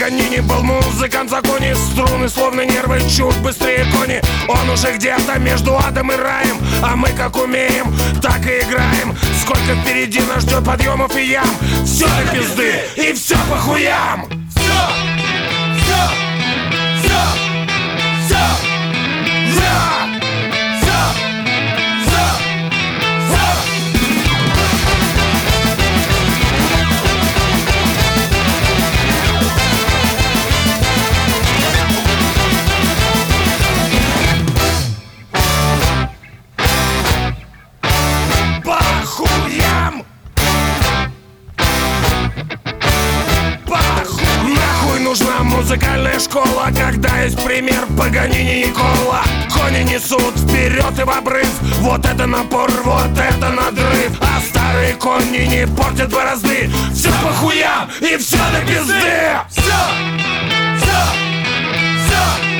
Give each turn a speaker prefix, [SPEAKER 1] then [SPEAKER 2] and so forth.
[SPEAKER 1] Паганини был музыкант в законе. Струны словно нервы, чуть быстрее кони. Он уже где-то между адом и раем, а мы как умеем, так и играем. Сколько впереди нас ждет подъемов и ям. Все до пизды и все по хуям. Нужна музыкальная школа, когда есть пример Паганини и Кола. Кони несут вперед и в обрыв. Вот это напор, вот это надрыв. А старые кони не портят борозды. Все по хуям и все до пизды. Все.